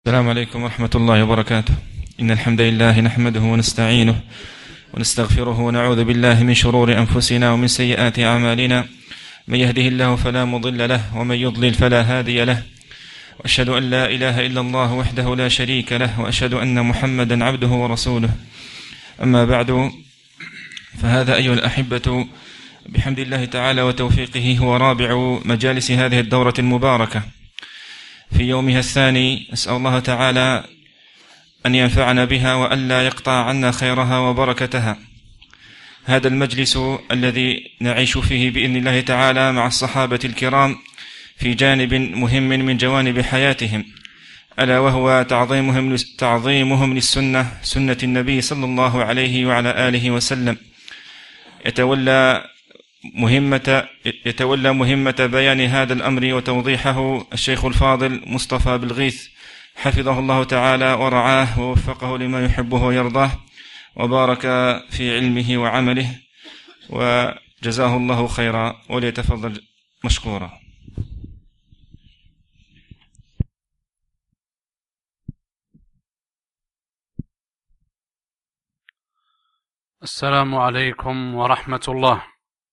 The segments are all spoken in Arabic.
السلام عليكم ورحمة الله وبركاته. إن الحمد لله نحمده ونستعينه ونستغفره ونعوذ بالله من شرور أنفسنا ومن سيئات أعمالنا. من يهده الله فلا مضل له ومن يضلل فلا هادي له، وأشهد أن لا إله إلا الله وحده لا شريك له، وأشهد أن محمدا عبده ورسوله. أما بعد، فهذا أيها الأحبة بحمد الله تعالى وتوفيقه هو رابع مجالس هذه الدورة المباركة في يومها الثاني. أسأل الله تعالى أن ينفعنا بها وألا يقطع عنا خيرها وبركتها. هذا المجلس الذي نعيش فيه بإذن الله تعالى مع الصحابة الكرام في جانب مهم من جوانب حياتهم، ألا وهو تعظيمهم للسنة، سنة النبي صلى الله عليه وعلى آله وسلم. يتولى مهمة بيان هذا الأمر وتوضيحه الشيخ الفاضل مصطفى بالغيث، حفظه الله تعالى ورعاه ووفقه لما يحبه ويرضاه، وبارك في علمه وعمله، وجزاه الله خيرا، وليتفضل مشكورا. السلام عليكم ورحمة الله.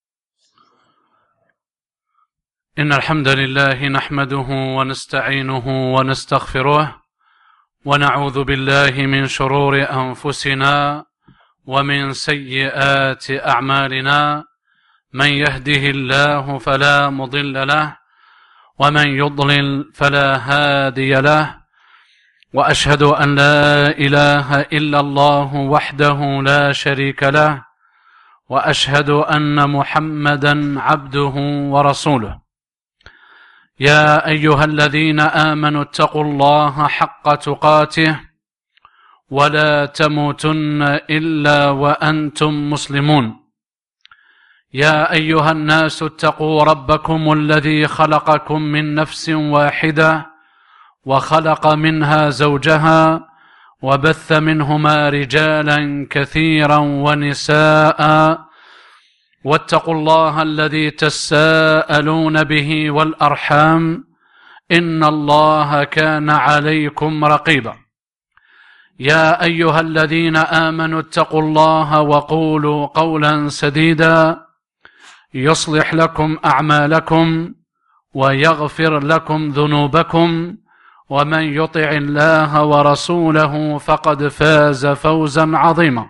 إن الحمد لله نحمده ونستعينه ونستغفره، ونعوذ بالله من شرور أنفسنا ومن سيئات أعمالنا. من يهده الله فلا مضل له، ومن يضلل فلا هادي له، وأشهد أن لا إله إلا الله وحده لا شريك له، وأشهد أن محمدا عبده ورسوله. يا أيها الذين آمنوا اتقوا الله حق تقاته ولا تموتن إلا وأنتم مسلمون. يا أيها الناس اتقوا ربكم الذي خلقكم من نفس واحدة، وخلق منها زوجها، وبث منهما رجالا كثيرا ونساء، واتقوا الله الذي تساءلون به والأرحام، إن الله كان عليكم رقيبا. يا أيها الذين آمنوا اتقوا الله وقولوا قولا سديدا يصلح لكم أعمالكم ويغفر لكم ذنوبكم، ومن يطع الله ورسوله فقد فاز فوزا عظيما.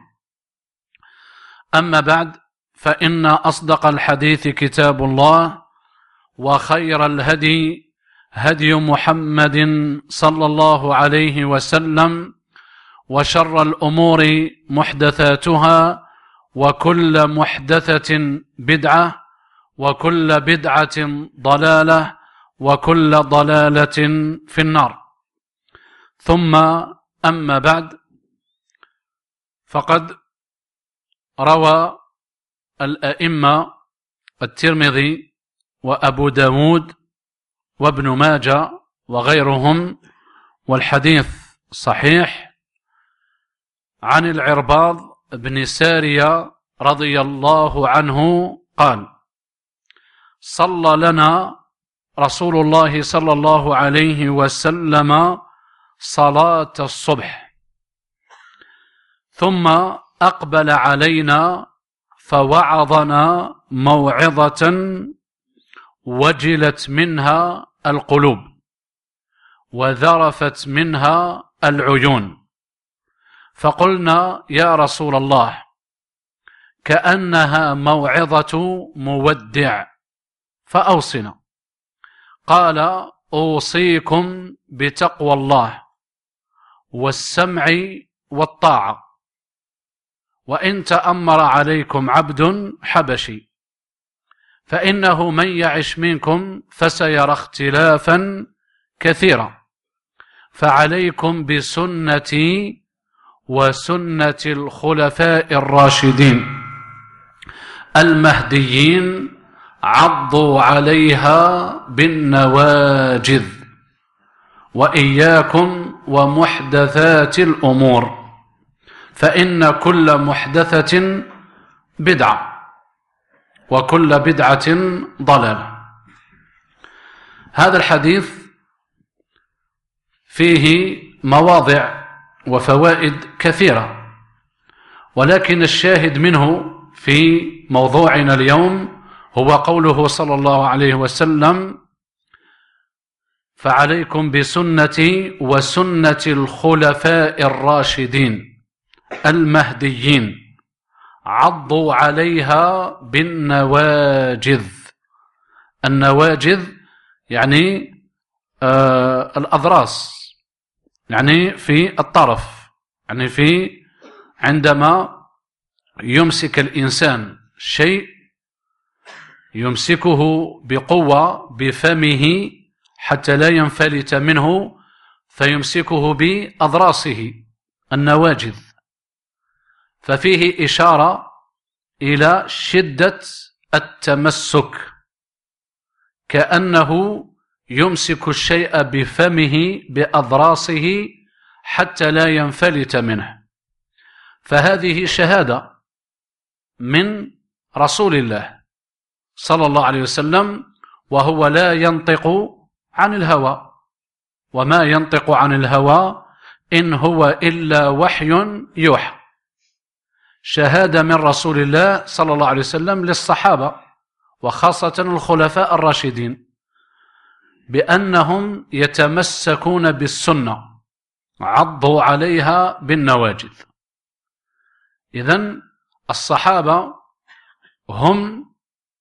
أما بعد، فإن أصدق الحديث كتاب الله، وخير الهدي هدي محمد صلى الله عليه وسلم، وشر الأمور محدثاتها، وكل محدثة بدعة، وكل بدعة ضلالة، وكل ضلالة في النار. ثم أما بعد، فقد روى الأئمة الترمذي وأبو داود وابن ماجه وغيرهم، والحديث صحيح، عن العرباض بن سارية رضي الله عنه قال: صلى لنا رسول الله صلى الله عليه وسلم صلاة الصبح، ثم أقبل علينا فوعظنا موعظة وجلت منها القلوب وذرفت منها العيون، فقلنا: يا رسول الله، كأنها موعظة مودع، فأوصنا. قال: أوصيكم بتقوى الله والسمع والطاعة، وإن تأمر عليكم عبد حبشي، فإنه من يعش منكم فسيرى اختلافا كثيرا، فعليكم بسنتي وسنة الخلفاء الراشدين المهديين، عضوا عليها بالنواجذ، وإياكم ومحدثات الأمور، فإن كل محدثة بدعة، وكل بدعة ضلالة. هذا الحديث فيه مواضع وفوائد كثيرة، ولكن الشاهد منه في موضوعنا اليوم هو قوله صلى الله عليه وسلم: فعليكم بسنتي وسنة الخلفاء الراشدين المهديين عضوا عليها بالنواجذ. النواجذ يعني الأضراس، يعني في الطرف، يعني في عندما يمسك الإنسان شيء يمسكه بقوة بفمه حتى لا ينفلت منه، فيمسكه بأضراسه النواجذ، ففيه إشارة إلى شدة التمسك، كأنه يمسك الشيء بفمه بأضراسه حتى لا ينفلت منه. فهذه شهادة من رسول الله صلى الله عليه وسلم، وهو لا ينطق عن الهوى، وما ينطق عن الهوى إن هو إلا وحي يوحى. شهادة من رسول الله صلى الله عليه وسلم للصحابة وخاصة الخلفاء الراشدين بأنهم يتمسكون بالسنة، عضوا عليها بالنواجذ. إذن الصحابة هم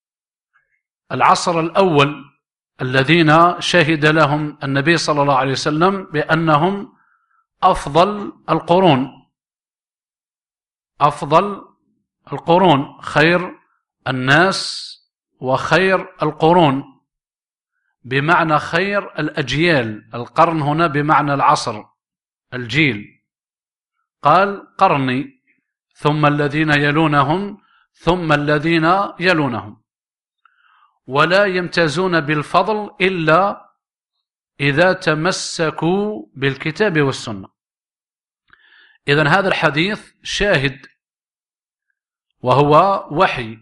العصر الأول الذين شهد لهم النبي صلى الله عليه وسلم بأنهم أفضل القرون، خير الناس وخير القرون، بمعنى خير الأجيال. القرن هنا بمعنى العصر، الجيل. قال قرني، ثم الذين يلونهم، ثم الذين يلونهم. ولا يمتازون بالفضل إلا إذا تمسكوا بالكتاب والسنة. إذن هذا الحديث شاهد، وهو وحي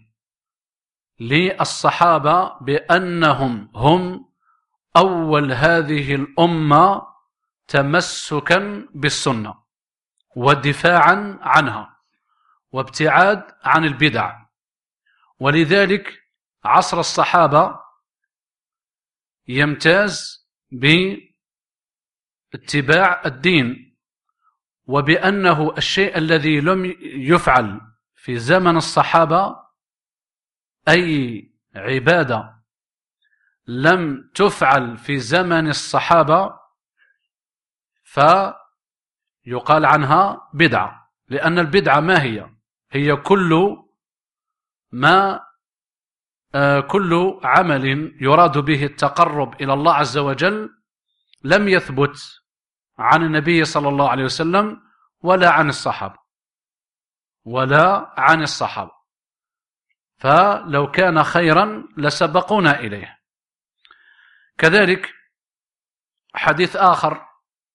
للصحابة بأنهم هم أول هذه الأمة تمسكا بالسنة ودفاعا عنها وابتعاد عن البدع. ولذلك عصر الصحابة يمتاز باتباع الدين، وبأنه الشيء الذي لم يفعل في زمن الصحابة، أي عبادة لم تفعل في زمن الصحابة، فيقال عنها بدعة. لأن البدعة ما هي كل عمل يراد به التقرب إلى الله عز وجل لم يثبت عن النبي صلى الله عليه وسلم ولا عن الصحابة، فلو كان خيرا لسبقونا إليه. كذلك حديث آخر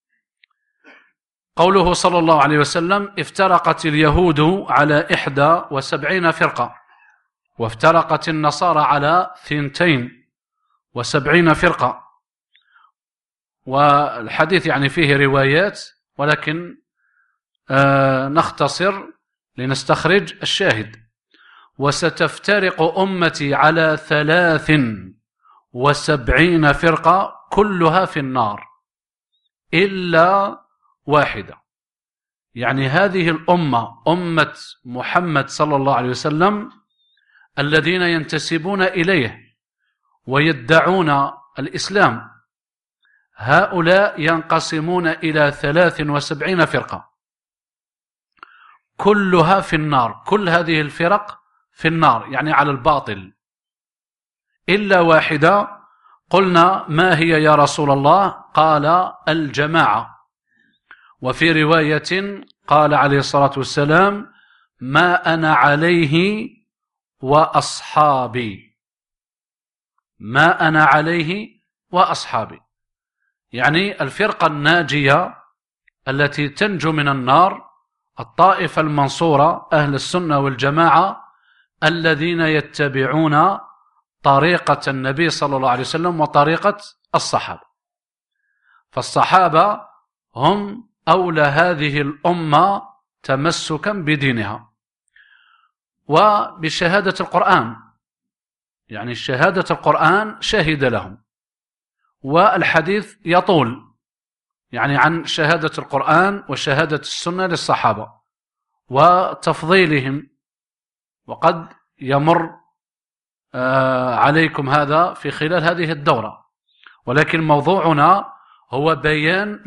قوله صلى الله عليه وسلم: افترقت اليهود على 71 فرقة، وافترقت النصارى على 72 فرقة. والحديث يعني فيه روايات، ولكن نختصر لنستخرج الشاهد: وستفترق أمتي على 73 فرقة كلها في النار إلا واحدة. يعني هذه الأمة، أمة محمد صلى الله عليه وسلم، الذين ينتسبون إليه ويدعون الإسلام، هؤلاء ينقسمون إلى 73 فرقة كلها في النار. كل هذه الفرق في النار، يعني على الباطل، إلا واحدة. قلنا: ما هي يا رسول الله؟ قال: الجماعة. وفي رواية قال عليه الصلاة والسلام: ما أنا عليه وأصحابي. ما أنا عليه وأصحابي، يعني الفرقة الناجية التي تنجو من النار، الطائفة المنصورة، أهل السنة والجماعة، الذين يتبعون طريقة النبي صلى الله عليه وسلم وطريقة الصحابة. فالصحابة هم أولى هذه الأمة تمسكا بدينها وبشهادة القرآن، يعني شهادة القرآن شهد لهم، والحديث يطول يعني عن شهادة القرآن وشهادة السنة للصحابة وتفضيلهم، وقد يمر عليكم هذا في خلال هذه الدورة، ولكن موضوعنا هو بيان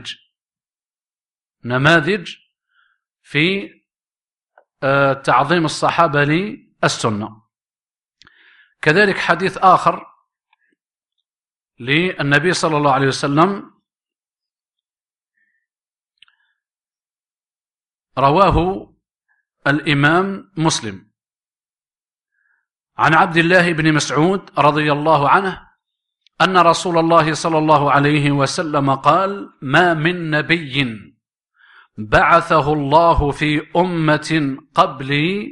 نماذج في تعظيم الصحابة للسنة. كذلك حديث آخر للنبي صلى الله عليه وسلم رواه الإمام مسلم عن عبد الله بن مسعود رضي الله عنه أن رسول الله صلى الله عليه وسلم قال: ما من نبي بعثه الله في أمة قبلي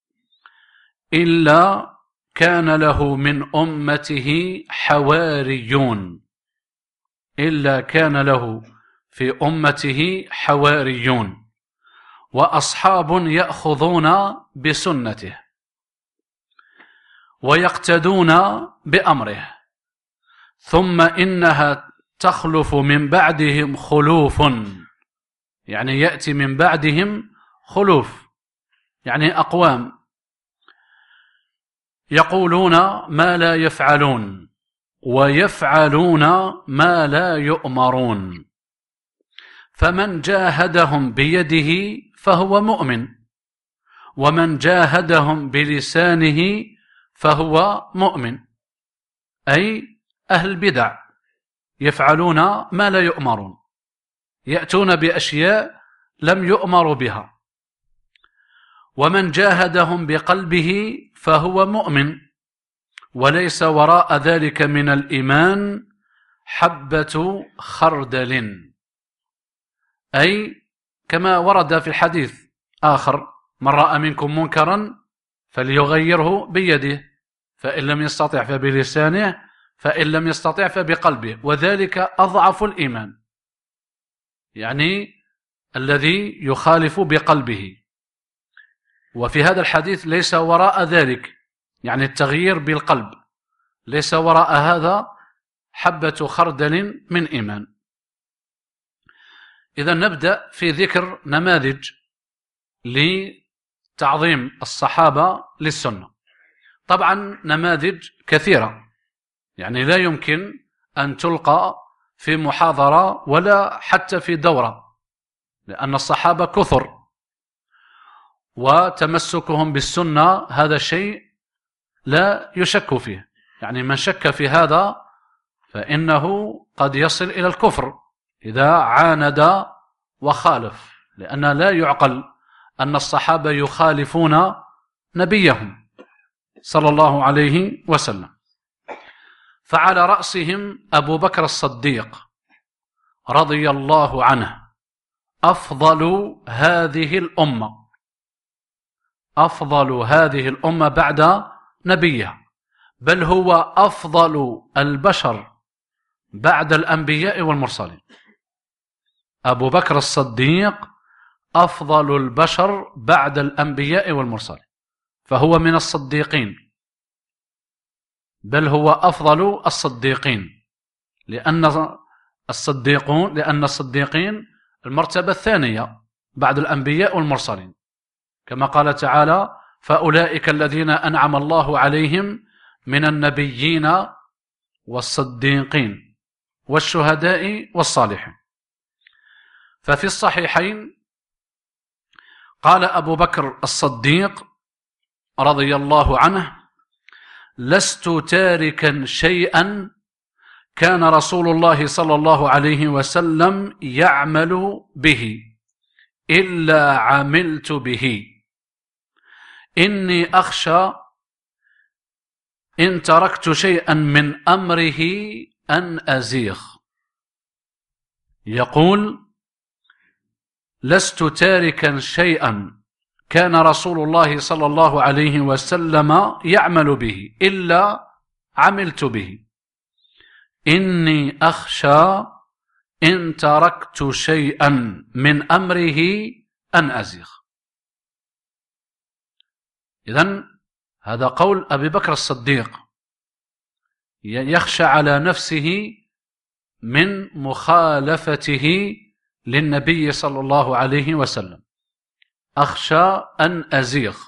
إلا كان له من أمته حواريون، إلا كان له في أمته حواريون وأصحاب يأخذون بسنته ويقتدون بأمره، ثم إنها تخلف من بعدهم خلوف، يعني يأتي من بعدهم خلوف يعني أقوام يقولون ما لا يفعلون ويفعلون ما لا يؤمرون، فمن جاهدهم بيده فهو مؤمن، ومن جاهدهم بلسانه فهو مؤمن، أي أهل البدع يفعلون ما لا يؤمرون، يأتون بأشياء لم يؤمروا بها. ومن جاهدهم بقلبه فهو مؤمن، وليس وراء ذلك من الإيمان حبة خردل، أي كما ورد في الحديث آخر: من رأى منكم منكرا فليغيره بيده، فإن لم يستطع فبلسانه، فإن لم يستطع فبقلبه، وذلك أضعف الإيمان، يعني الذي يخالف بقلبه. وفي هذا الحديث ليس وراء ذلك، يعني التغيير بالقلب، ليس وراء هذا حبة خردل من إيمان. إذا نبدأ في ذكر نماذج لتعظيم الصحابة للسنة. طبعا نماذج كثيرة، يعني لا يمكن أن تلقى في محاضرة ولا حتى في دورة، لأن الصحابة كثر، وتمسكهم بالسنة هذا شيء لا يشك فيه، يعني من شك في هذا فإنه قد يصل إلى الكفر إذا عاند وخالف، لأن لا يعقل أن الصحابة يخالفون نبيهم صلى الله عليه وسلم. فعلى رأسهم أبو بكر الصديق رضي الله عنه، أفضل هذه الأمة، أفضل هذه الأمة بعد نبيها، بل هو أفضل البشر بعد الأنبياء والمرسلين. أبو بكر الصديق أفضل البشر بعد الأنبياء والمرسلين، فهو من الصديقين، بل هو أفضل الصديقين، لأن الصديقين المرتبة الثانية بعد الأنبياء والمرسلين، كما قال تعالى: فأولئك الذين أنعم الله عليهم من النبيين والصديقين والشهداء والصالحين. ففي الصحيحين قال أبو بكر الصديق رضي الله عنه: لست تاركا شيئا كان رسول الله صلى الله عليه وسلم يعمل به إلا عملت به، إني أخشى إن تركت شيئا من أمره أن أزيغ. يقول: لست تاركا شيئا كان رسول الله صلى الله عليه وسلم يعمل به إلا عملت به، إني أخشى إن تركت شيئا من أمره أن أزيغ. إذن هذا قول أبي بكر الصديق، يخشى على نفسه من مخالفته للنبي صلى الله عليه وسلم، أخشى أن أزيغ.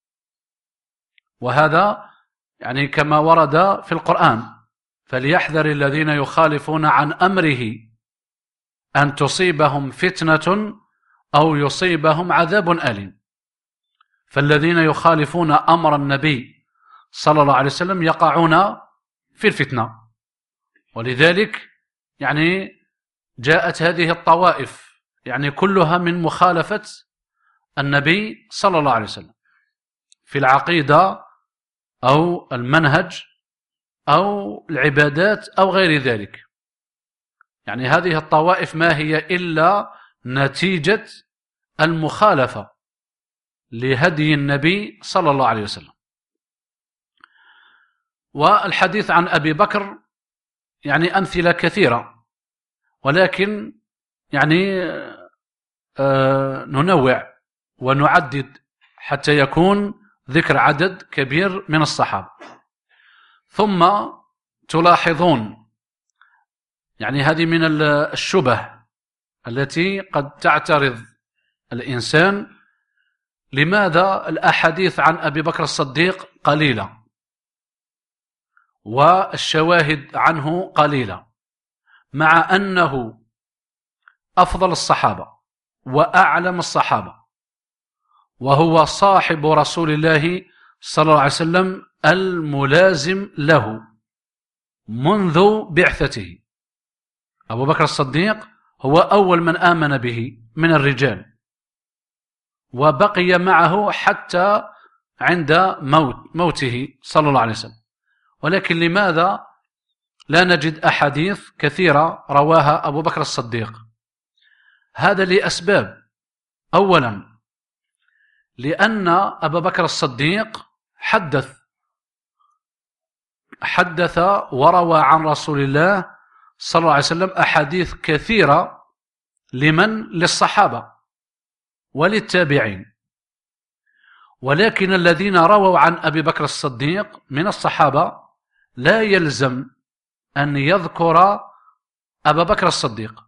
وهذا يعني كما ورد في القرآن: فليحذر الذين يخالفون عن أمره أن تصيبهم فتنة أو يصيبهم عذاب أليم. فالذين يخالفون أمر النبي صلى الله عليه وسلم يقعون في الفتنة، ولذلك يعني جاءت هذه الطوائف يعني كلها من مخالفة النبي صلى الله عليه وسلم في العقيدة أو المنهج أو العبادات أو غير ذلك. يعني هذه الطوائف ما هي إلا نتيجة المخالفة لهدي النبي صلى الله عليه وسلم. والحديث عن أبي بكر يعني أمثلة كثيرة، ولكن يعني ننوع ونعدد حتى يكون ذكر عدد كبير من الصحابة. ثم تلاحظون يعني هذه من الشبه التي قد تعترض الإنسان: لماذا الأحاديث عن أبي بكر الصديق قليلة والشواهد عنه قليلة، مع أنه أفضل الصحابة وأعلم الصحابة، وهو صاحب رسول الله صلى الله عليه وسلم الملازم له منذ بعثته. أبو بكر الصديق هو أول من آمن به من الرجال، وبقي معه حتى عند موته صلى الله عليه وسلم. ولكن لماذا لا نجد أحاديث كثيرة رواها أبو بكر الصديق؟ هذا لأسباب. أولا، لأن أبا بكر الصديق حدث وروى عن رسول الله صلى الله عليه وسلم أحاديث كثيرة للصحابة وللتابعين. ولكن الذين رووا عن أبي بكر الصديق من الصحابة لا يلزم أن يذكر أبا بكر الصديق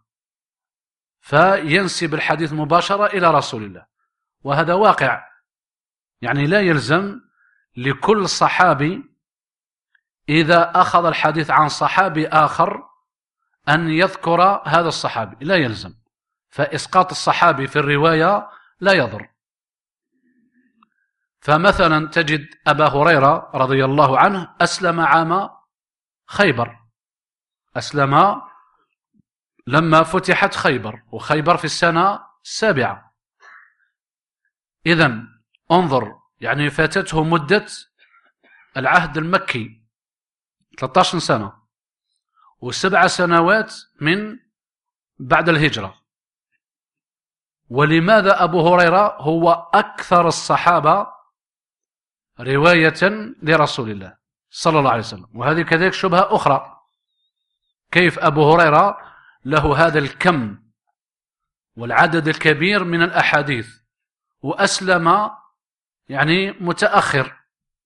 فينسب الحديث مباشرة إلى رسول الله، وهذا واقع. يعني لا يلزم لكل صحابي إذا أخذ الحديث عن صحابي آخر أن يذكر هذا الصحابي، لا يلزم، فإسقاط الصحابي في الرواية لا يضر. فمثلا تجد أبا هريرة رضي الله عنه أسلم عام خيبر، أسلم لما فتحت خيبر، وخيبر في السنة 7. إذن انظر، يعني فاتته مدة العهد المكي 13 سنة و7 سنوات من بعد الهجرة. ولماذا أبو هريرة هو أكثر الصحابة رواية لرسول الله صلى الله عليه وسلم؟ وهذه كذلك شبهة أخرى: كيف أبو هريرة له هذا الكم والعدد الكبير من الأحاديث وأسلم يعني متأخر؟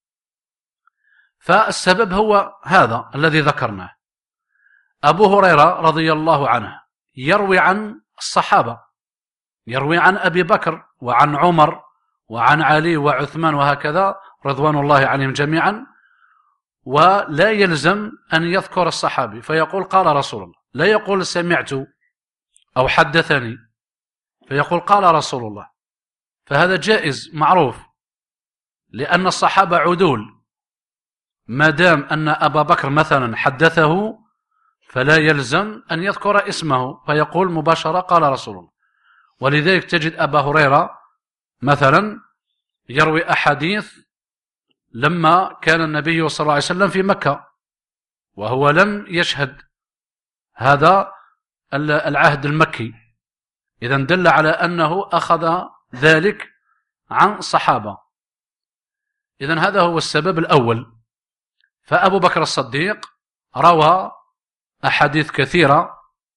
فالسبب هو هذا الذي ذكرناه. أبو هريرة رضي الله عنه يروي عن الصحابة، يروي عن أبي بكر وعن عمر وعن علي وعثمان وهكذا رضوان الله عليهم جميعا، ولا يلزم أن يذكر الصحابي فيقول قال رسول الله، لا يقول سمعت أو حدثني، فيقول قال رسول الله. فهذا جائز معروف، لأن الصحابة عدول، ما دام أن أبا بكر مثلا حدثه فلا يلزم أن يذكر اسمه فيقول مباشرة قال رسول الله. ولذلك تجد أبا هريرة مثلا يروي أحاديث لما كان النبي صلى الله عليه وسلم في مكة وهو لم يشهد هذا العهد المكي، إذن دل على أنه أخذ ذلك عن صحابة. إذن هذا هو السبب الأول. فأبو بكر الصديق روى أحاديث كثيرة،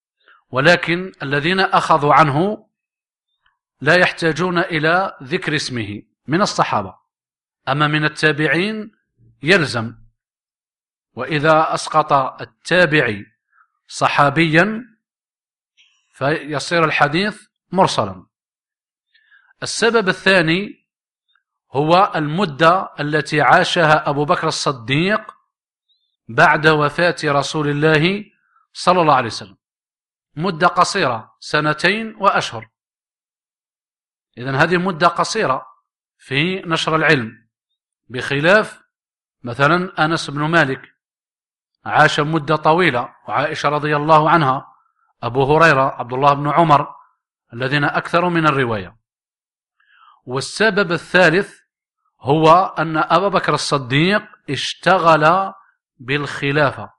ولكن الذين أخذوا عنه لا يحتاجون إلى ذكر اسمه من الصحابة، أما من التابعين يلزم. وإذا أسقط التابعي صحابيا فيصير الحديث مرسلا. السبب الثاني هو المدة التي عاشها أبو بكر الصديق بعد وفاة رسول الله صلى الله عليه وسلم، مدة قصيرة 2 وأشهر. إذن هذه مدة قصيرة في نشر العلم، بخلاف مثلا أنس بن مالك عاش مدة طويلة، وعائشة رضي الله عنها، أبو هريرة، عبد الله بن عمر، الذين أكثروا من الرواية. والسبب الثالث هو أن أبا بكر الصديق اشتغل بالخلافة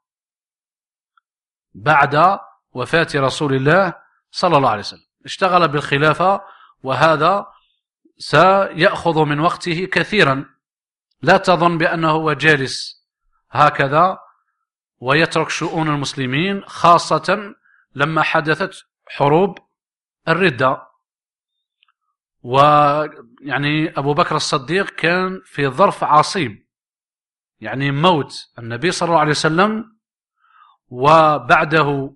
بعد وفاة رسول الله صلى الله عليه وسلم، اشتغل بالخلافة، وهذا سيأخذ من وقته كثيرا. لا تظن بأنه هو جالس هكذا ويترك شؤون المسلمين، خاصة لما حدثت حروب الردة. ويعني أبو بكر الصديق كان في ظرف عصيب، يعني موت النبي صلى الله عليه وسلم، وبعده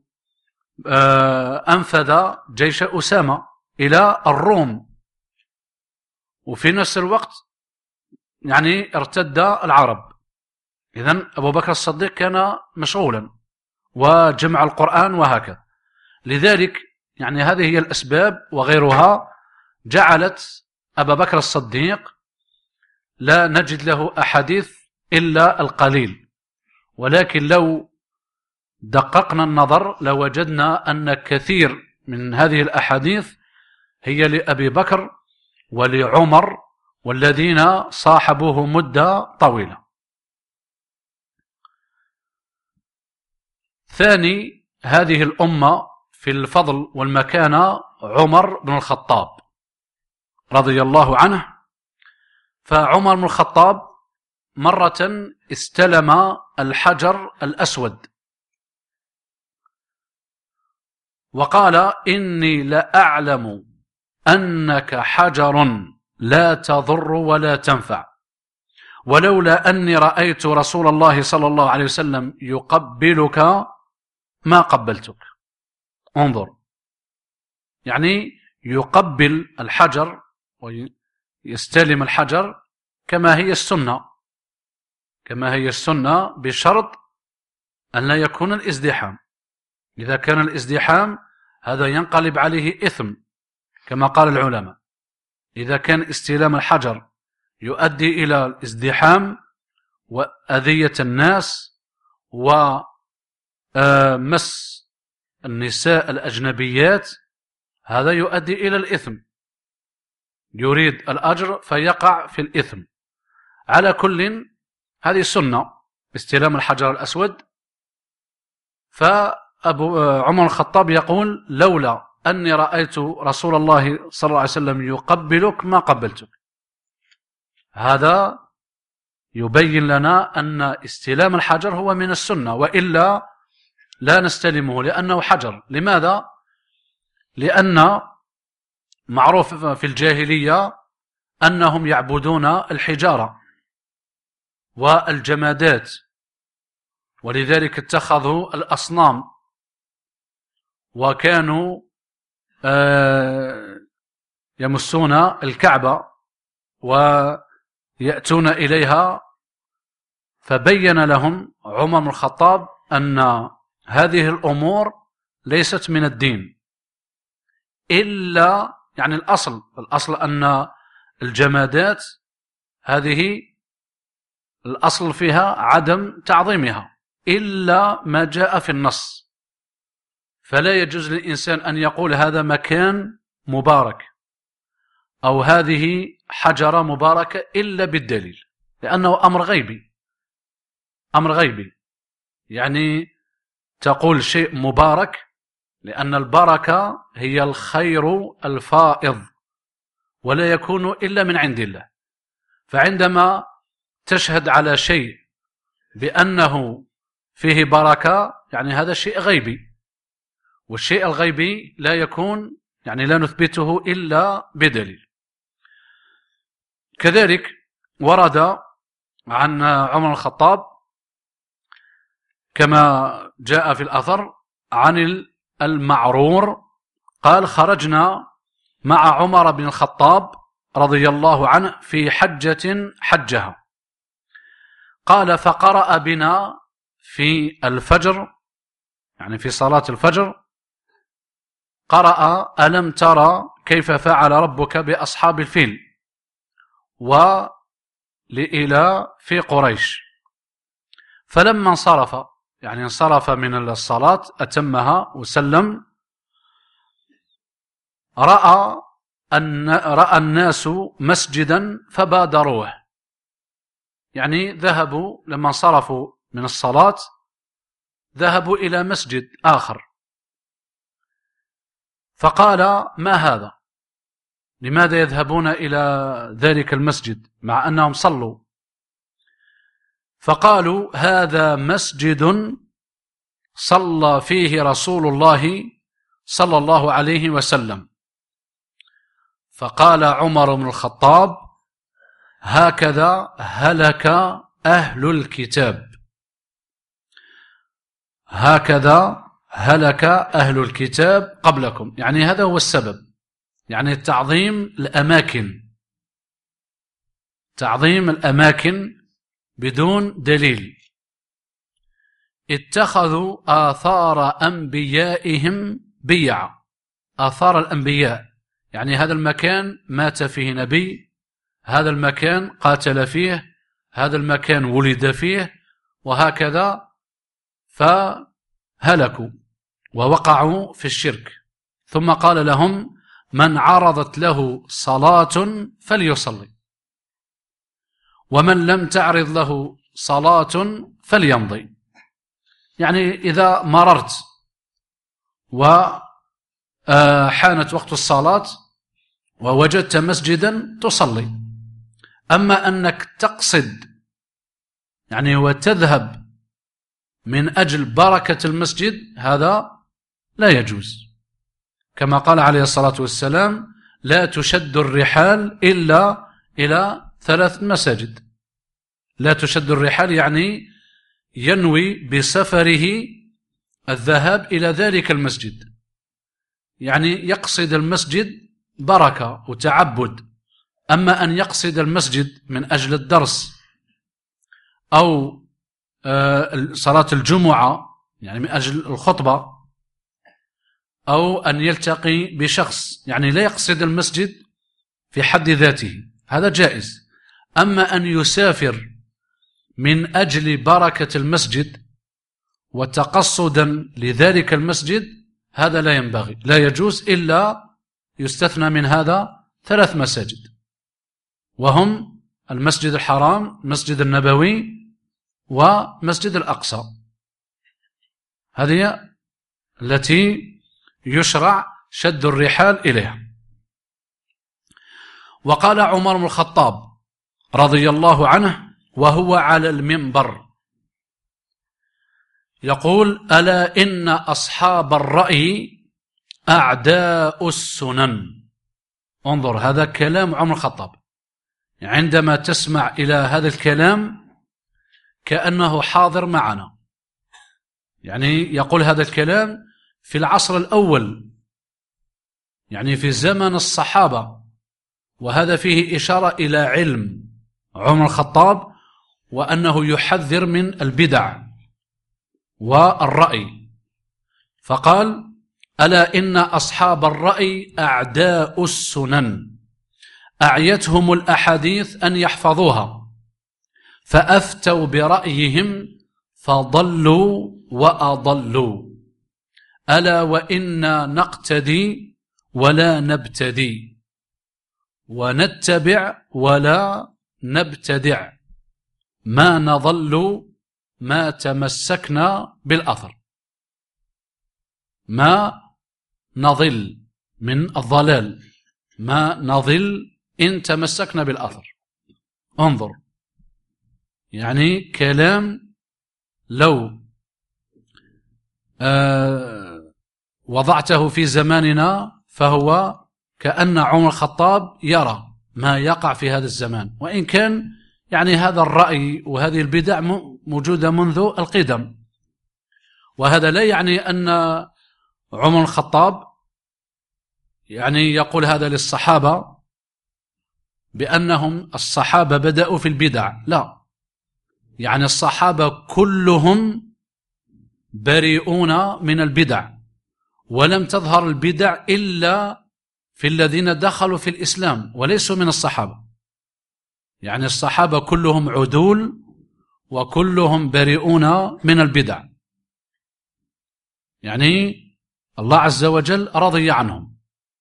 أنفذ جيش أسامة إلى الروم، وفي نفس الوقت يعني ارتد العرب. إذن أبو بكر الصديق كان مشغولا، وجمع القرآن وهكذا. لذلك يعني هذه هي الأسباب وغيرها جعلت أبا بكر الصديق لا نجد له أحاديث إلا القليل. ولكن لو دققنا النظر لوجدنا أن كثير من هذه الأحاديث هي لأبي بكر ولعمر، والذين صاحبوه مدة طويلة. ثاني هذه الأمة في الفضل والمكانة عمر بن الخطاب رضي الله عنه. فعمر بن الخطاب مرة استلم الحجر الأسود وقال: إني لأعلم أنك حجر لا تضر ولا تنفع، ولولا أني رأيت رسول الله صلى الله عليه وسلم يقبلك ما قبلتك. انظر، يعني يقبل الحجر ويستلم الحجر كما هي السنة، كما هي السنة، بشرط أن لا يكون الازدحام. إذا كان الازدحام هذا ينقلب عليه إثم كما قال العلماء. إذا كان استلام الحجر يؤدي إلى الازدحام وأذية الناس ومس النساء الأجنبيات، هذا يؤدي إلى الإثم، يريد الأجر فيقع في الإثم. على كل هذه السنة استلام الحجر الأسود. فأبو عمر الخطاب يقول: لولا أني رأيت رسول الله صلى الله عليه وسلم يقبلك ما قبلتك. هذا يبين لنا أن استلام الحجر هو من السنة، وإلا لا نستلمه لأنه حجر. لماذا؟ لأن معروف في الجاهلية أنهم يعبدون الحجارة والجمادات، ولذلك اتخذوا الأصنام، وكانوا يمسون الكعبة ويأتون إليها. فبين لهم عمر بن الخطاب أن هذه الأمور ليست من الدين، إلا يعني الأصل أن الجمادات هذه الأصل فيها عدم تعظيمها إلا ما جاء في النص. فلا يجوز للإنسان أن يقول هذا مكان مبارك أو هذه حجرة مباركة إلا بالدليل، لأنه أمر غيبي. أمر غيبي يعني تقول شيء مبارك، لأن البركة هي الخير الفائض ولا يكون إلا من عند الله. فعندما تشهد على شيء بأنه فيه بركة يعني هذا شيء غيبي. والشيء الغيبي لا يكون يعني لا نثبته إلا بدليل. كذلك ورد عن عمر الخطاب كما جاء في الأثر عن المعرور قال: خرجنا مع عمر بن الخطاب رضي الله عنه في حجة حجها، قال: فقرأ بنا في الفجر، يعني في صلاة الفجر، قرأ: ألم ترى كيف فعل ربك بأصحاب الفيل ولإله في قريش. فلما انصرف، يعني انصرف من الصلاة أتمها وسلم، رأى الناس مسجدا فبادروه، يعني ذهبوا لما انصرفوا من الصلاة ذهبوا إلى مسجد آخر، فقال: ما هذا؟ لماذا يذهبون إلى ذلك المسجد مع أنهم صلوا؟ فقالوا: هذا مسجد صلى فيه رسول الله صلى الله عليه وسلم. فقال عمر بن الخطاب: هكذا هلك أهل الكتاب، هكذا هلك أهل الكتاب قبلكم. يعني هذا هو السبب، يعني تعظيم الأماكن، تعظيم الأماكن بدون دليل. اتخذوا آثار أنبيائهم بيعا، آثار الأنبياء يعني هذا المكان مات فيه نبي، هذا المكان قاتل فيه، هذا المكان ولد فيه، وهكذا، فهلكوا ووقعوا في الشرك. ثم قال لهم: من عرضت له صلاة فليصلي، ومن لم تعرض له صلاة فليمضي. يعني إذا مررت وحانت وقت الصلاة ووجدت مسجدا تصلي، أما أنك تقصد يعني وتذهب من أجل بركة المسجد هذا لا يجوز، كما قال عليه الصلاة والسلام: لا تشد الرحال إلا إلى 3 مساجد. لا تشد الرحال يعني ينوي بسفره الذهاب إلى ذلك المسجد، يعني يقصد المسجد بركة وتعبد. أما أن يقصد المسجد من أجل الدرس أو صلاة الجمعة يعني من أجل الخطبة، أو أن يلتقي بشخص، يعني لا يقصد المسجد في حد ذاته، هذا جائز. أما أن يسافر من أجل بركة المسجد وتقصدا لذلك المسجد هذا لا ينبغي، لا يجوز، إلا يستثنى من هذا 3 مساجد، وهم المسجد الحرام، المسجد النبوي، ومسجد الأقصى. هذه التي يشرع شد الرحال إليها. وقال عمر بن الخطاب رضي الله عنه وهو على المنبر يقول: ألا إن أصحاب الرأي أعداء السنن. انظر، هذا كلام عمر الخطاب. عندما تسمع إلى هذا الكلام كأنه حاضر معنا، يعني يقول هذا الكلام في العصر الأول، يعني في زمن الصحابة، وهذا فيه إشارة إلى علم عمر الخطاب وأنه يحذر من البدع والرأي. فقال: ألا إن أصحاب الرأي أعداء السنن، أعيتهم الأحاديث أن يحفظوها، فأفتوا برأيهم فضلوا وأضلوا. ألا وإنا نقتدي ولا نبتدي، ونتبع ولا نبتدع، ما نضل ما تمسكنا بالأثر. ما نضل من الضلال، ما نضل إن تمسكنا بالأثر. انظر، يعني كلام لو وضعته في زماننا فهو كأن عمر الخطاب يرى ما يقع في هذا الزمان، وإن كان يعني هذا الرأي وهذه البدع موجودة منذ القدم. وهذا لا يعني أن عمر الخطاب يعني يقول هذا للصحابة بأنهم الصحابة بدأوا في البدع، لا، يعني الصحابة كلهم بريئون من البدع، ولم تظهر البدع إلا في الذين دخلوا في الإسلام وليسوا من الصحابة. يعني الصحابة كلهم عدول وكلهم بريئون من البدع، يعني الله عز وجل رضي عنهم.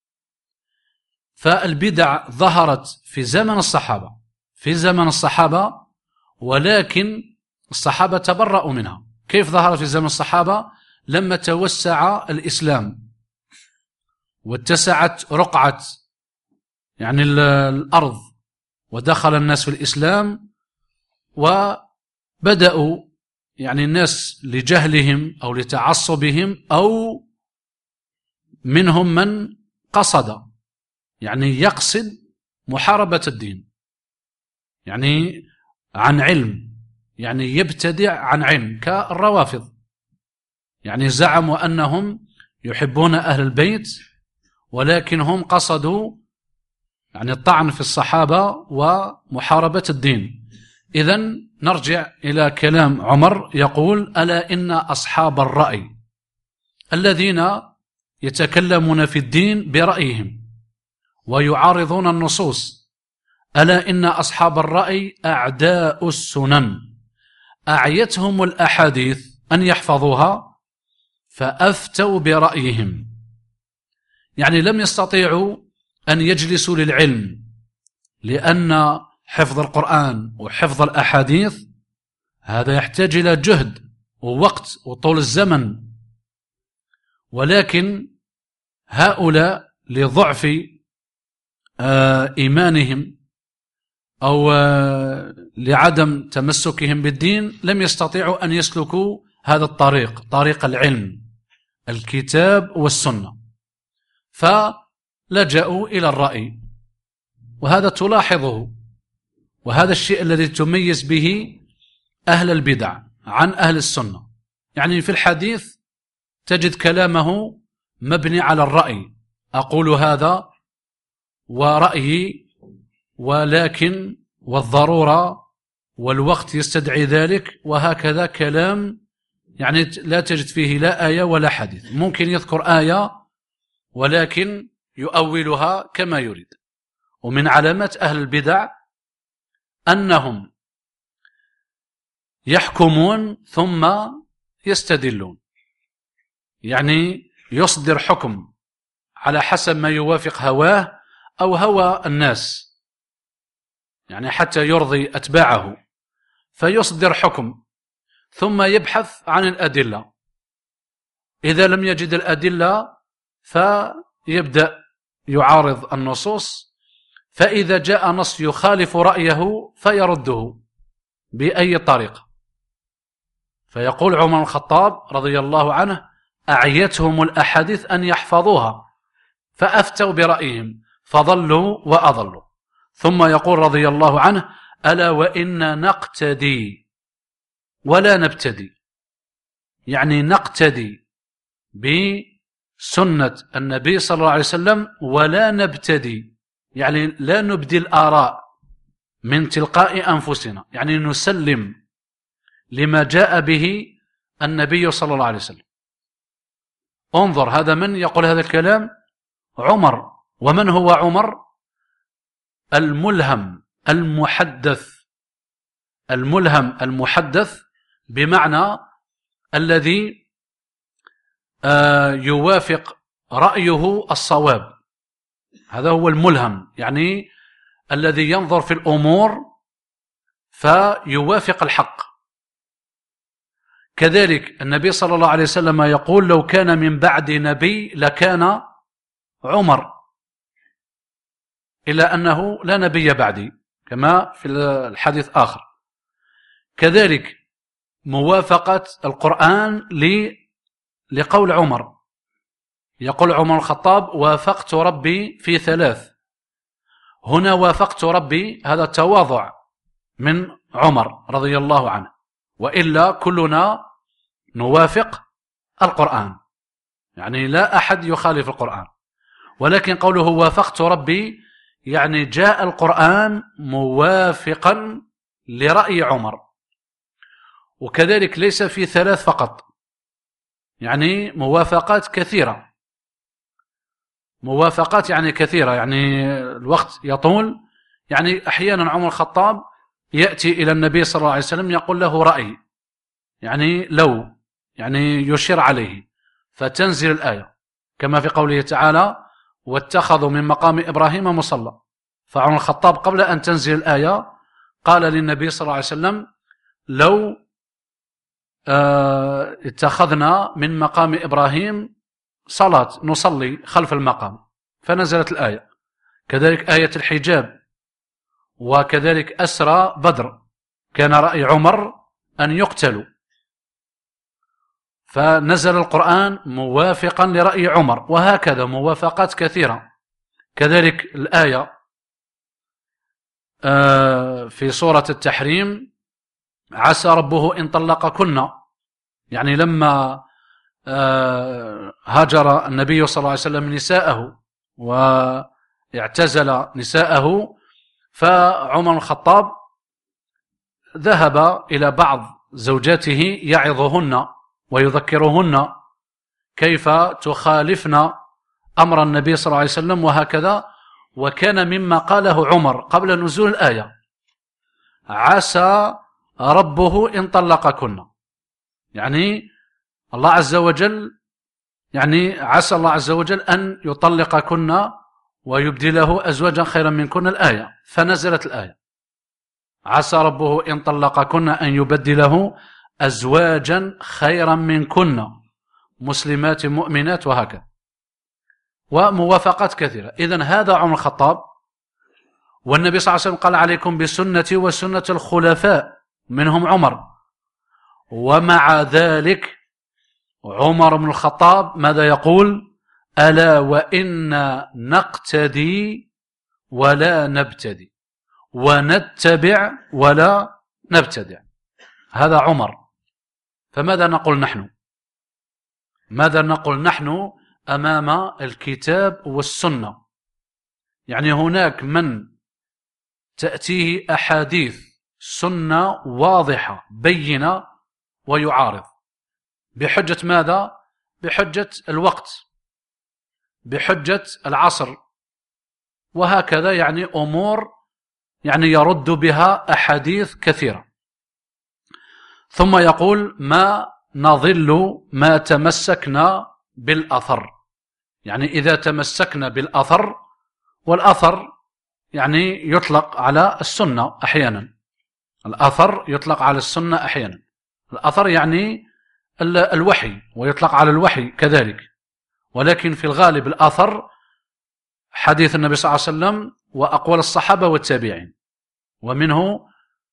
فالبدع ظهرت في زمن الصحابة ولكن الصحابة تبرأوا منها. كيف ظهرت في زمن الصحابة؟ لما توسع الإسلام واتسعت رقعة يعني الأرض ودخل الناس في الإسلام، وبدأوا يعني الناس لجهلهم أو لتعصبهم أو منهم من قصد يعني يقصد محاربة الدين، يعني عن علم، يعني يبتدع عن علم، كالروافض، يعني زعموا أنهم يحبون أهل البيت ولكن هم قصدوا يعني الطعن في الصحابة ومحاربة الدين. إذن نرجع إلى كلام عمر، يقول: ألا إن أصحاب الرأي الذين يتكلمون في الدين برأيهم ويعارضون النصوص، ألا إن أصحاب الرأي أعداء السنن، أعيتهم الأحاديث أن يحفظوها فأفتوا برأيهم. يعني لم يستطيعوا أن يجلسوا للعلم، لأن حفظ القرآن وحفظ الأحاديث هذا يحتاج إلى جهد ووقت وطول الزمن، ولكن هؤلاء لضعف إيمانهم أو لعدم تمسكهم بالدين لم يستطيعوا أن يسلكوا هذا الطريق، طريق العلم، الكتاب والسنة، فلجأوا إلى الرأي. وهذا تلاحظه، وهذا الشيء الذي تميز به أهل البدع عن أهل السنة. يعني في الحديث تجد كلامه مبني على الرأي، أقول هذا ورأيي، ولكن والضرورة والوقت يستدعي ذلك، وهكذا كلام يعني لا تجد فيه لا آية ولا حديث. ممكن يذكر آية ولكن يؤولها كما يريد. ومن علامات أهل البدع أنهم يحكمون ثم يستدلون، يعني يصدر حكم على حسب ما يوافق هواه أو هوى الناس، يعني حتى يرضي أتباعه، فيصدر حكم ثم يبحث عن الأدلة. إذا لم يجد الأدلة فيبدأ يعارض النصوص، فإذا جاء نص يخالف رأيه فيرده بأي طريقة. فيقول عمر الخطاب رضي الله عنه: أعيتهم الأحاديث أن يحفظوها فأفتوا برأيهم فضلوا وأضلوا. ثم يقول رضي الله عنه: ألا وإن نقتدي ولا نبتدي، يعني نقتدي بسنة النبي صلى الله عليه وسلم ولا نبتدي، يعني لا نبدي الآراء من تلقاء أنفسنا، يعني نسلم لما جاء به النبي صلى الله عليه وسلم. انظر، هذا من يقول هذا الكلام؟ عمر. ومن هو عمر؟ الملهم المحدث بمعنى الذي يوافق رأيه الصواب، هذا هو الملهم، يعني الذي ينظر في الأمور فيوافق الحق. كذلك النبي صلى الله عليه وسلم يقول: لو كان من بعد نبي لكان عمر، إلا أنه لا نبي بعدي كما في الحديث آخر. كذلك موافقة القرآن لقول عمر، يقول عمر الخطاب: وافقت ربي في 3. هنا وافقت ربي هذا تواضع من عمر رضي الله عنه، وإلا كلنا نوافق القرآن، يعني لا أحد يخالف القرآن، ولكن قوله وافقت ربي يعني جاء القرآن موافقا لرأي عمر. وكذلك ليس في 3 فقط، يعني موافقات كثيرة، موافقات يعني كثيرة، يعني الوقت يطول. يعني أحيانا عمر الخطاب يأتي إلى النبي صلى الله عليه وسلم يقول له رأي، يعني لو، يعني يشير عليه، فتنزل الآية كما في قوله تعالى: واتخذوا من مقام إبراهيم مصلى. فعمر الخطاب قبل أن تنزل الآية قال للنبي صلى الله عليه وسلم: لو اتخذنا من مقام إبراهيم صلاة نصلي خلف المقام. فنزلت الآية. كذلك آية الحجاب، وكذلك أسرى بدر كان رأي عمر أن يقتلوا، فنزل القرآن موافقا لرأي عمر، وهكذا موافقات كثيرة. كذلك الآية في سورة التحريم: عسى ربه إن طلقكن، يعني لما هاجر النبي صلى الله عليه وسلم نساءه واعتزل نساءه، فعمر الخطاب ذهب إلى بعض زوجاته يعظهن ويذكرهن كيف تخالفن أمر النبي صلى الله عليه وسلم وهكذا. وكان مما قاله عمر قبل نزول الآية: عسى ربه إن طلقكن، يعني الله عز وجل، يعني عسى الله عز وجل أن يطلقكن ويبدله أزواجا خيرا منكن الآية. فنزلت الآية: عسى ربه إن طلقكن أن يبدله أزواجا خيرا منكن مسلمات مؤمنات، وهكذا، وموافقات كثيرة. إذن هذا عمر الخطاب، والنبي صلى الله عليه وسلم قال: عليكم بسنتي وسنة الخلفاء منهم عمر. ومع ذلك عمر بن الخطاب ماذا يقول؟ ألا وإن نقتدي ولا نبتدي، ونتبع ولا نبتدع. هذا عمر. فماذا نقول نحن؟ ماذا نقول نحن أمام الكتاب والسنة؟ يعني هناك من تأتيه أحاديث سنة واضحة بينة ويعارض، بحجة ماذا؟ بحجة الوقت، بحجة العصر، وهكذا، يعني أمور يعني يرد بها أحاديث كثيرة. ثم يقول: ما نضل ما تمسكنا بالأثر، يعني إذا تمسكنا بالأثر، والأثر يعني يطلق على السنة أحيانا، الأثر يطلق على السنة أحيانا، الأثر يعني الوحي، ويطلق على الوحي كذلك، ولكن في الغالب الأثر حديث النبي صلى الله عليه وسلم وأقوال الصحابة والتابعين، ومنه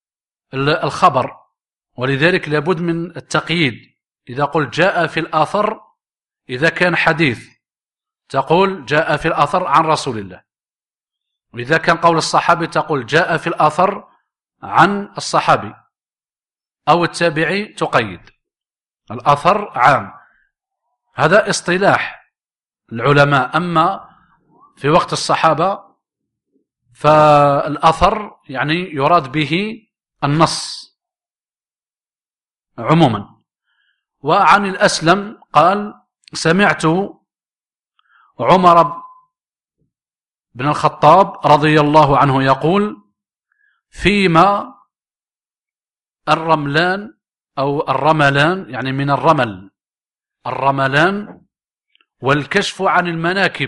الخبر. ولذلك لابد من التقييد. إذا قلت جاء في الأثر، إذا كان حديث تقول جاء في الأثر عن رسول الله، وإذا كان قول الصحابي تقول جاء في الأثر عن الصحابي أو التابعي، تقيد. الأثر عام، هذا اصطلاح العلماء. أما في وقت الصحابة فالأثر يعني يراد به النص عموما. وعن الأسلم قال: سمعت عمر بن الخطاب رضي الله عنه يقول: فيما الرملان أو الرملان، يعني من الرمل، الرملان والكشف عن المناكب.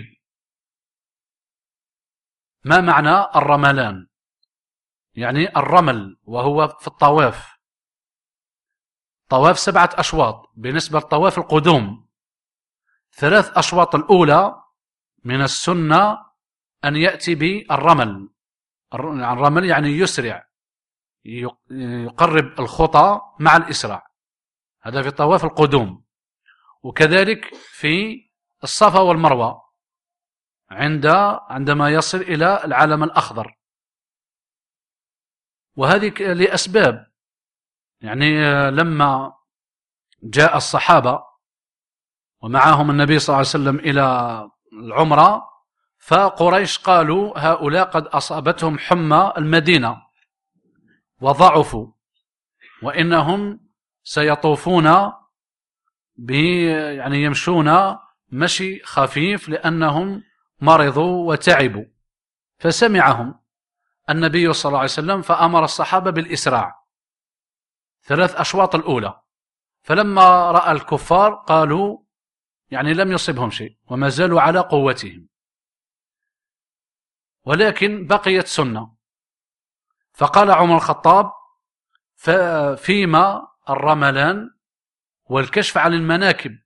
ما معنى الرملان؟ يعني الرمل وهو في الطواف، طواف 7 أشواط بالنسبة لطواف القدوم. 3 أشواط الأولى من السنة أن يأتي بالرمل. الرمل يعني يسرع، يقرب الخطى مع الإسراع، هذا في طواف القدوم. وكذلك في الصفا والمروة عندما يصل إلى العلم الأخضر. وهذه لأسباب، يعني لما جاء الصحابة ومعهم النبي صلى الله عليه وسلم إلى العمرة، فقريش قالوا هؤلاء قد أصابتهم حمى المدينة وضعفوا، وإنهم سيطوفون يعني يمشون مشي خفيف لأنهم مرضوا وتعبوا. فسمعهم النبي صلى الله عليه وسلم فأمر الصحابة بالإسراع 3 أشواط الأولى. فلما رأى الكفار قالوا يعني لم يصبهم شيء وما زالوا على قوتهم، ولكن بقيت سنة. فقال عمر الخطاب فيما الرملان والكشف عن المناكب،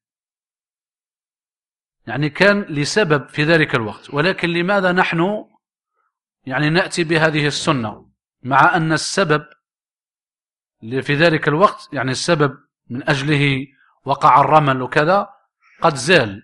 يعني كان لسبب في ذلك الوقت، ولكن لماذا نحن يعني نأتي بهذه السنة مع أن السبب في ذلك الوقت، يعني السبب من أجله وقع الرمل وكذا، قد زال،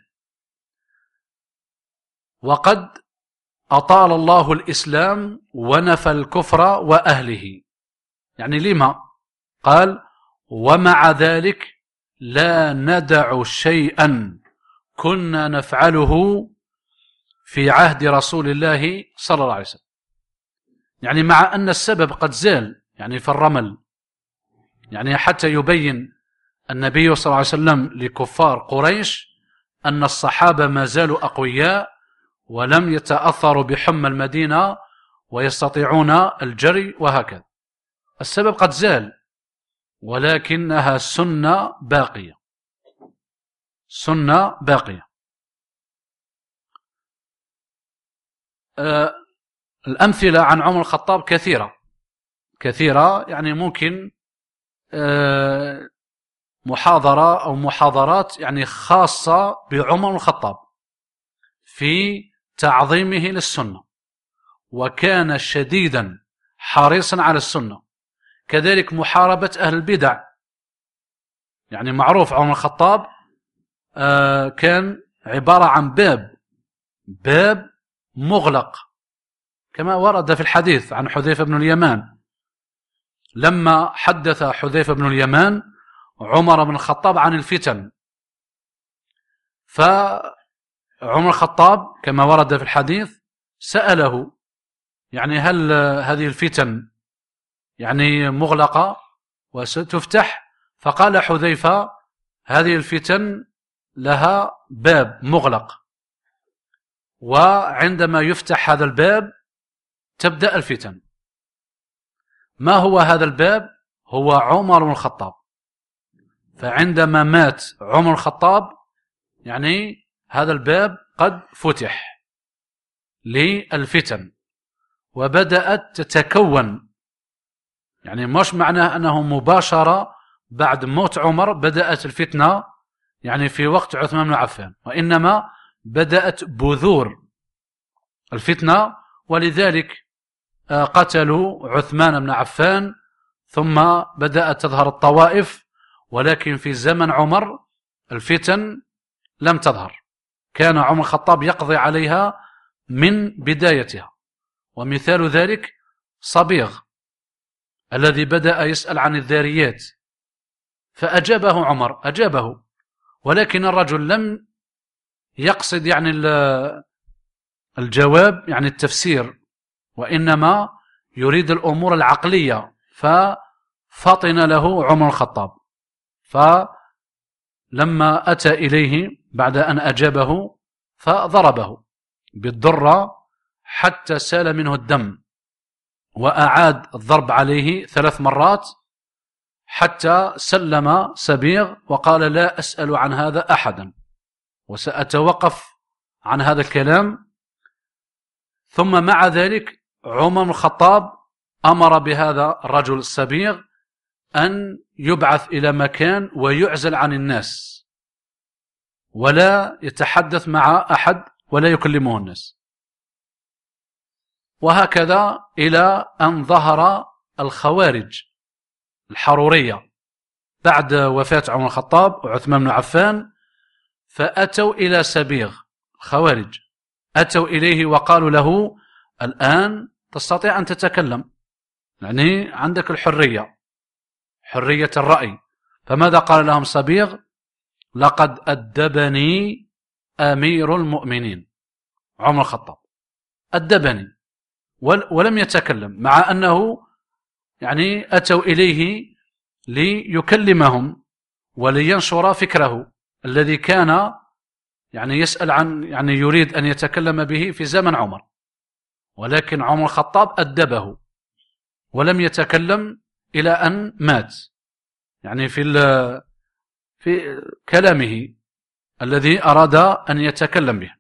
وقد أطال الله الإسلام ونفى الكفر وأهله. يعني لما؟ قال ومع ذلك لا ندع شيئا كنا نفعله في عهد رسول الله صلى الله عليه وسلم. يعني مع أن السبب قد زال، يعني في الرمل، يعني حتى يبين النبي صلى الله عليه وسلم لكفار قريش أن الصحابة ما زالوا أقوياء ولم يتأثروا بحمى المدينة ويستطيعون الجري وهكذا. السبب قد زال، ولكنها سنة باقية، سنة باقية. الأمثلة عن عمر الخطاب كثيرة، يعني ممكن محاضرة أو محاضرات يعني خاصة بعمر الخطاب في تعظيمه للسنة، وكان شديدا حريصا على السنة. كذلك محاربة أهل البدع، يعني معروف عمر الخطاب كان عبارة عن باب مغلق، كما ورد في الحديث عن حذيفة بن اليمان لما حدث حذيفة بن اليمان عمر بن الخطاب عن الفتن، فعمر الخطاب كما ورد في الحديث سأله يعني هل هذه الفتن يعني مغلقة وستفتح؟ فقال حذيفة هذه الفتن لها باب مغلق، وعندما يفتح هذا الباب تبدأ الفتن. ما هو هذا الباب؟ هو عمر بن الخطاب. فعندما مات عمر الخطاب يعني هذا الباب قد فتح للفتن وبدأت تتكون، يعني مش معناه أنه مباشرة بعد موت عمر بدأت الفتنة يعني في وقت عثمان بن عفان، وإنما بدأت بذور الفتنة، ولذلك قتلوا عثمان بن عفان ثم بدأت تظهر الطوائف، ولكن في زمن عمر الفتن لم تظهر، كان عمر الخطاب يقضي عليها من بدايتها. ومثال ذلك صبيغ الذي بدأ يسأل عن الذاريات، فأجابه عمر، أجابه، ولكن الرجل لم يقصد يعني الجواب يعني التفسير، وإنما يريد الأمور العقلية، ففطن له عمر الخطاب. فلما أتى إليه بعد أن أجابه فضربه بالضرة حتى سال منه الدم، وأعاد الضرب عليه 3 مرات حتى سلم سبيغ وقال لا أسأل عن هذا أحدا، وسأتوقف عن هذا الكلام. ثم مع ذلك عمر بن الخطاب أمر بهذا الرجل السبيغ أن يبعث إلى مكان ويعزل عن الناس ولا يتحدث مع أحد ولا يكلمه الناس. وهكذا إلى أن ظهر الخوارج الحرورية بعد وفاة عمر الخطاب وعثمان بن عفان، فأتوا إلى سبيغ، خوارج أتوا إليه وقالوا له الآن تستطيع أن تتكلم، يعني عندك الحرية، حرية الرأي. فماذا قال لهم صبيغ؟ لقد أدبني أمير المؤمنين عمر الخطاب، أدبني، ولم يتكلم، مع أنه يعني أتوا إليه ليكلمهم ولينشر فكره الذي كان يعني يسأل عن، يعني يريد أن يتكلم به في زمن عمر، ولكن عمر الخطاب أدبه ولم يتكلم إلى أن مات، يعني في كلامه الذي أراد أن يتكلم به.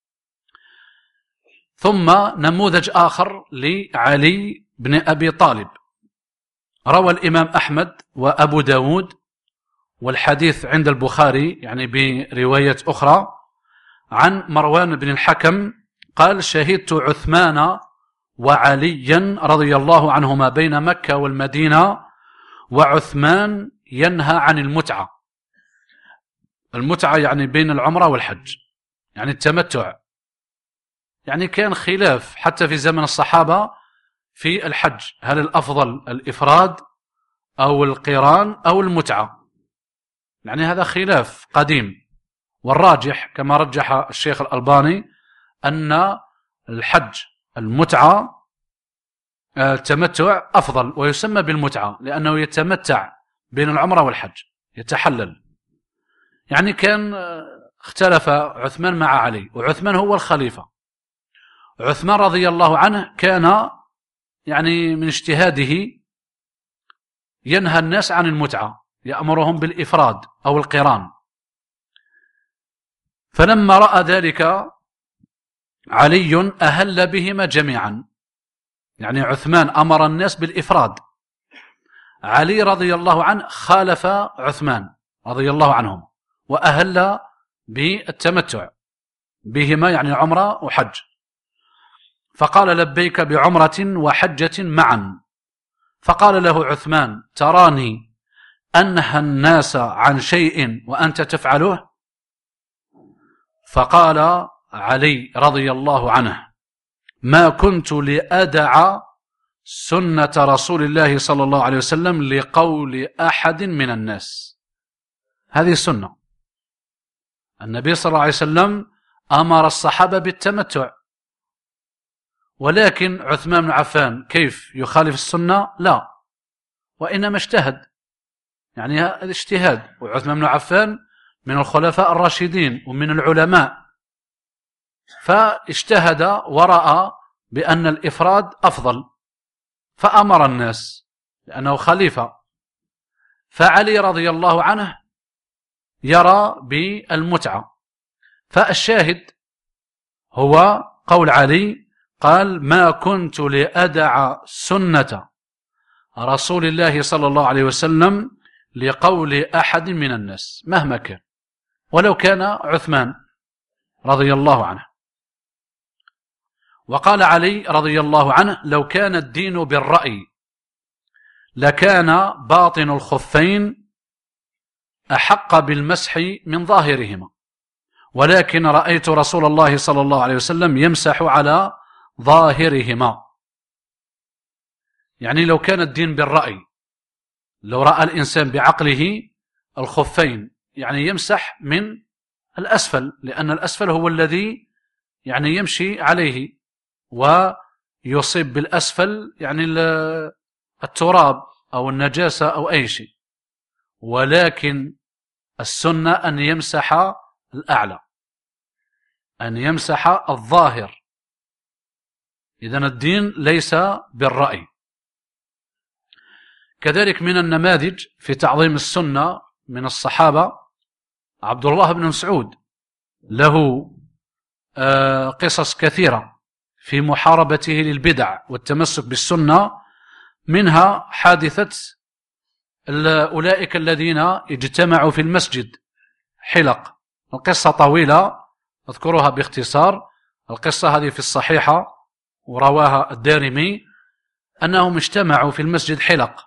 ثم نموذج آخر لعلي بن أبي طالب، روى الإمام أحمد وأبو داود والحديث عند البخاري يعني برواية أخرى عن مروان بن الحكم قال: شهدت عثمان وعليا رضي الله عنهما بين مكة والمدينة، وعثمان ينهى عن المتعة. المتعة يعني بين العمرة والحج، يعني التمتع. يعني كان خلاف حتى في زمن الصحابة في الحج، هل الأفضل الإفراد أو القران أو المتعة؟ يعني هذا خلاف قديم، والراجح كما رجح الشيخ الألباني أن الحج المتعة التمتع أفضل، ويسمى بالمتعة لأنه يتمتع بين العمرة والحج، يتحلل. يعني كان اختلف عثمان مع علي، وعثمان هو الخليفة. عثمان رضي الله عنه كان يعني من اجتهاده ينهى الناس عن المتعة، يأمرهم بالإفراد أو القران. فلما رأى ذلك علي أهل بهما جميعا، يعني عثمان أمر الناس بالإفراد، علي رضي الله عنه خالف عثمان رضي الله عنهم وأهل بالتمتع بهما، يعني عمرة وحج. فقال: لبيك بعمرة وحجة معا. فقال له عثمان: تراني أنهى الناس عن شيء وأنت تفعله؟ فقال علي رضي الله عنه: ما كنت لأدع سنة رسول الله صلى الله عليه وسلم لقول أحد من الناس. هذه السنة، النبي صلى الله عليه وسلم أمر الصحابة بالتمتع، ولكن عثمان بن عفان كيف يخالف السنة؟ لا، وإنما اجتهد، يعني هذا اجتهاد. وعثمان بن عفان من الخلفاء الراشدين ومن العلماء، فاجتهد ورأى بأن الإفراد أفضل، فأمر الناس لأنه خليفة. فعلي رضي الله عنه يرى بالمتعة. فالشاهد هو قول علي، قال: ما كنت لأدع سنة رسول الله صلى الله عليه وسلم لقول أحد من الناس مهما كان، ولو كان عثمان رضي الله عنه. وقال علي رضي الله عنه: لو كان الدين بالرأي لكان باطن الخفين أحق بالمسح من ظاهرهما، ولكن رأيت رسول الله صلى الله عليه وسلم يمسح على ظاهرهما. يعني لو كان الدين بالرأي، لو رأى الإنسان بعقله الخفين، يعني يمسح من الأسفل، لأن الأسفل هو الذي يعني يمشي عليه ويصيب بالأسفل يعني التراب أو النجاسة أو أي شيء. ولكن السنة أن يمسح الأعلى، أن يمسح الظاهر. إذن الدين ليس بالرأي. كذلك من النماذج في تعظيم السنة من الصحابة عبد الله بن مسعود، له قصص كثيرة في محاربته للبدع والتمسك بالسنة، منها حادثة أولئك الذين اجتمعوا في المسجد حلق. القصة طويلة أذكرها باختصار. القصة هذه في الصحيحة ورواها الدارمي، أنهم اجتمعوا في المسجد حلق،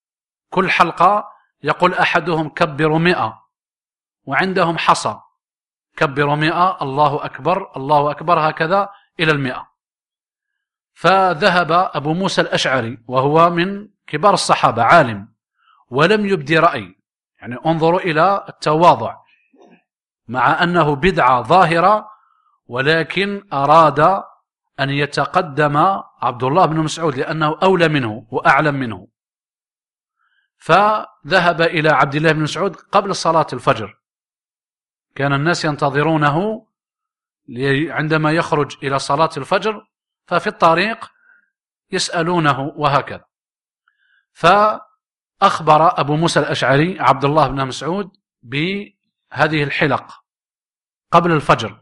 كل حلقة يقول أحدهم كبروا 100، وعندهم حصى كبروا 100 الله أكبر الله أكبر هكذا إلى 100. فذهب أبو موسى الأشعري وهو من كبار الصحابة عالم ولم يبدي رأي، يعني انظروا إلى التواضع مع أنه بدعة ظاهرة، ولكن أراد أن يتقدم عبد الله بن مسعود لأنه أولى منه وأعلم منه. فذهب إلى عبد الله بن مسعود قبل صلاة الفجر، كان الناس ينتظرونه عندما يخرج إلى صلاة الفجر، ففي الطريق يسألونه وهكذا. فأخبر أبو موسى الأشعري عبد الله بن مسعود بهذه الحلق قبل الفجر،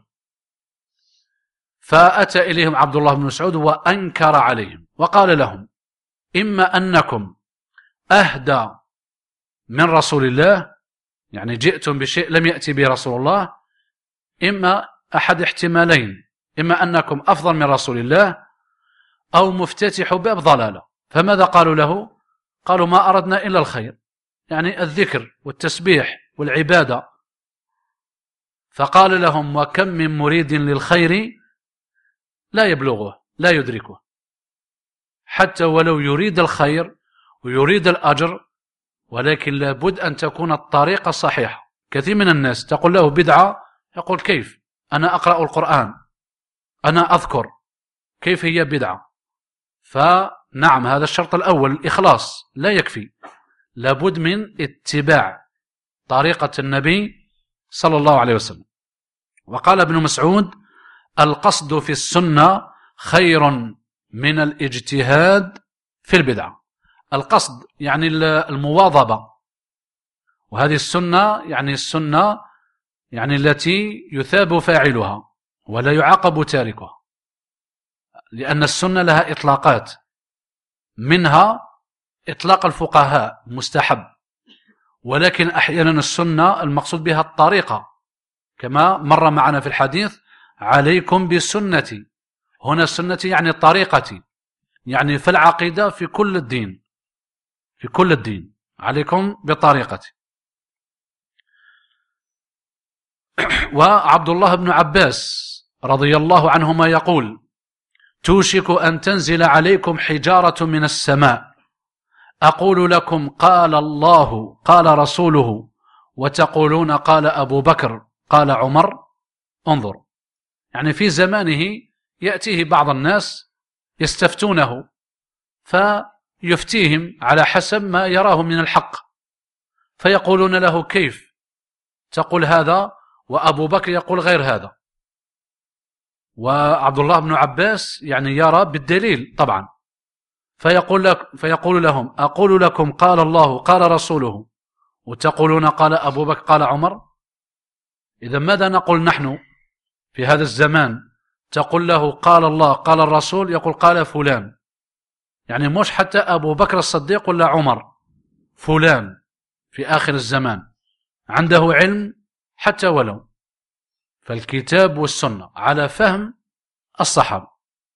فأتى إليهم عبد الله بن مسعود وأنكر عليهم وقال لهم: إما أنكم أهدى من رسول الله، يعني جئتم بشيء لم يأتي به رسول الله، إما أحد احتمالين، إما أنكم أفضل من رسول الله أو مفتتح باب ضلالة. فماذا قالوا له؟ قالوا: ما أردنا إلا الخير، يعني الذكر والتسبيح والعبادة. فقال لهم: وكم من مريد للخير لا يبلغه لا يدركه، حتى ولو يريد الخير ويريد الأجر، ولكن لابد أن تكون الطريقة صحيحة. كثير من الناس تقول له بدعة، يقول: كيف أنا أقرأ القرآن، أنا أذكر، كيف هي بدعة؟ فنعم، هذا الشرط الأول الإخلاص لا يكفي، لابد من اتباع طريقة النبي صلى الله عليه وسلم. وقال ابن مسعود: القصد في السنة خير من الاجتهاد في البدعة. القصد يعني المواظبة، وهذه السنة يعني السنة يعني التي يثاب فاعلها ولا يعاقب تاركها، لأن السنة لها إطلاقات، منها إطلاق الفقهاء مستحب، ولكن أحيانا السنة المقصود بها الطريقة، كما مر معنا في الحديث: عليكم بسنتي. هنا سنتي يعني طريقتي، يعني في العقيدة، في كل الدين، في كل الدين عليكم بطريقتي. وعبد الله بن عباس رضي الله عنهما يقول: توشك أن تنزل عليكم حجارة من السماء، أقول لكم قال الله قال رسوله، وتقولون قال أبو بكر قال عمر. انظر، يعني في زمانه يأتيه بعض الناس يستفتونه فيفتيهم على حسب ما يراه من الحق، فيقولون له: كيف تقول هذا وأبو بكر يقول غير هذا؟ وعبد الله بن عباس يعني يرى بالدليل طبعا، فيقول لهم: أقول لكم قال الله قال رسوله وتقولون قال أبو بكر قال عمر. إذا ماذا نقول نحن في هذا الزمان؟ تقول له قال الله قال الرسول، يقول قال فلان، يعني مش حتى أبو بكر الصديق ولا عمر، فلان في آخر الزمان عنده علم حتى ولو. فالكتاب والسنة على فهم الصحابة.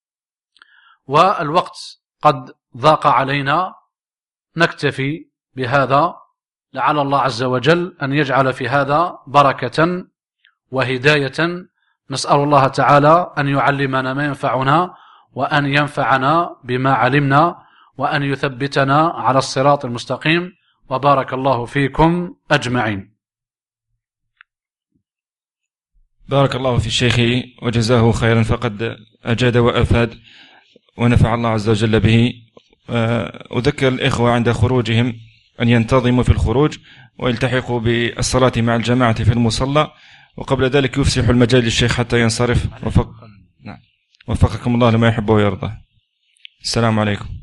والوقت قد ضاق علينا، نكتفي بهذا، لعل الله عز وجل أن يجعل في هذا بركة وهداية. نسأل الله تعالى أن يعلمنا ما ينفعنا، وأن ينفعنا بما علمنا، وأن يثبتنا على الصراط المستقيم. وبارك الله فيكم أجمعين. بارك الله في الشيخ وجزاه خيرا، فقد أجاد وأفاد ونفع الله عز وجل به. أذكر الإخوة عند خروجهم أن ينتظموا في الخروج ويلتحقوا بالصلاة مع الجماعة في المصلى، وقبل ذلك يفسح المجال للشيخ حتى ينصرف. وفقكم الله لما يحب ويرضى. السلام عليكم.